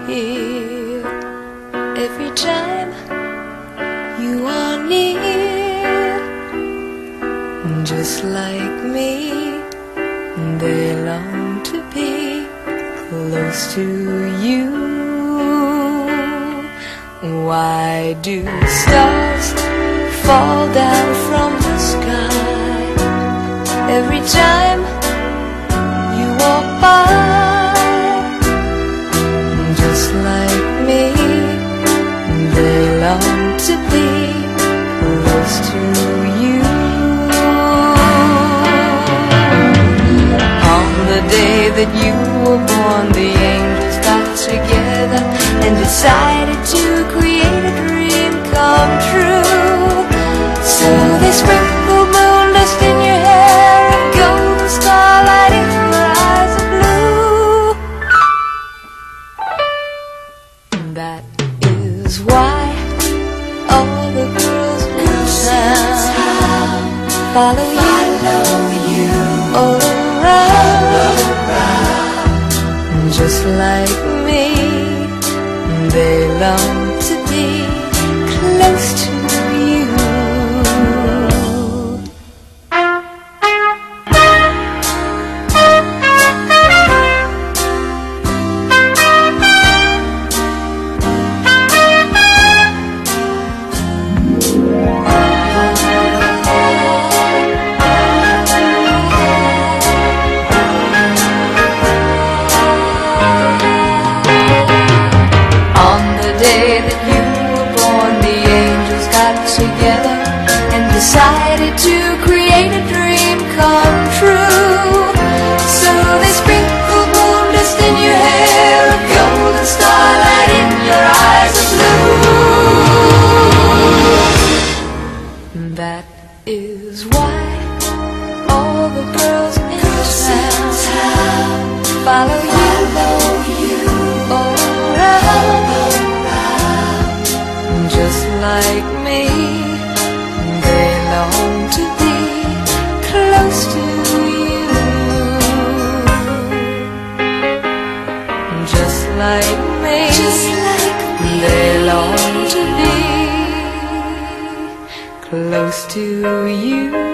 here. Every time you are near, just like me, they long to be close to you. Why do stars fall down from the sky every time you walk by? Just like me, they long to be close to you. On the day that you were born, the angels got together and decided to create a dream come true. So they sprinkled moon dust in your hair and golden starlight in your eyes of blue. That is why all the girls in town follow you all around. Just like me, they long to be close to you. Together and decided to create a dream come true. So they sprinkled moon dust in your hair, a golden starlight in your eyes of blue. That is why all the girls in town follow you all around. Just like me, they long to be close to you. Just like me, they long to be close to you.